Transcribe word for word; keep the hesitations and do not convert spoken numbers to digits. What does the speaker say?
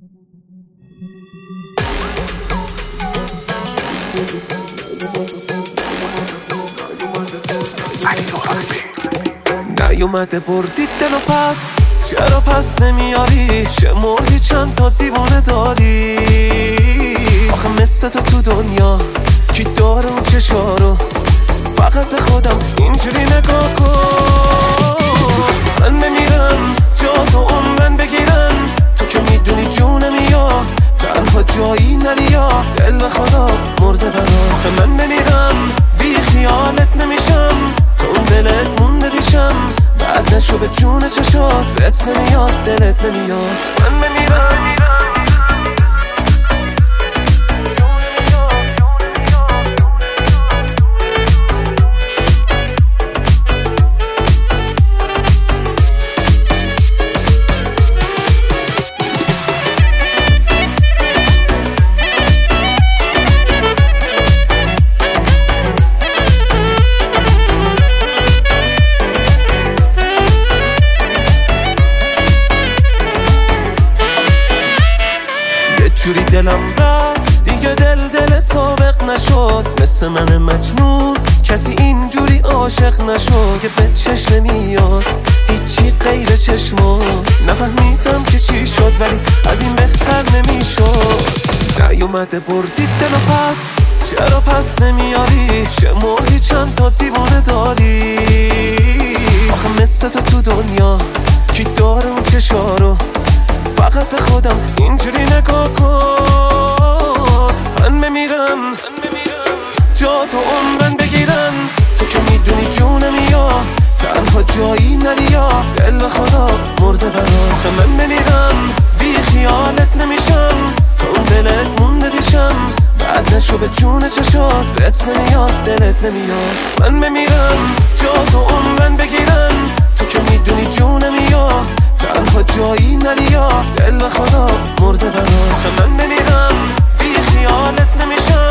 نیومده بردی دلو پس، چرا پس نمیاری؟ چه مردی چند تا دیوانه داری؟ آخه مثل تو تو دنیا کی داره اون چشارو؟ فقط به خودم اینجوری نگاه کن. من نمیرم جا تو عمرن بگیرن، تو که میدونی جونم یا تنها جایی نری یا دل به خدا مرده برا. من نمیرم بی خیالت نمیشم، تو اون دلت مونده ریشم، بعد نشو به جون چشات بهت نمیاد دلت نمیاد. من نمیرم جوری دلم رفت دیگه دل دل سابق نشد، مثل من مجنون کسی اینجوری عاشق نشد که به چشم نمیاد هیچی غیر چشمات. نفهمیدم که چی شد ولی از این بهتر نمیشد. نیومده بردی دلو پس، چرا پس نمیاری؟ چه مردی چند تا دیوانه داری؟ آخه مثل تو تو دنیا کی داره اون چشارو؟ فقط به خودم اینجوری نگاه کن. من بمیرم جا تو عمرن بگیرن، تو که میدونی جونم یا تنها جایی نری یا دل به خدا مرده برا. من بمیرم بی خیالت نمیشم، تو اون دلت مونده ریشم، بعد نشو به جون چشات بهت نمیاد دلت نمیاد. من بمیرم جا تو عمرن بگیرن، تو که میدونی جونم یا تنها جایی نری یا دل به خدا مرده برا. من بمیرم بی خیالت نمیشم،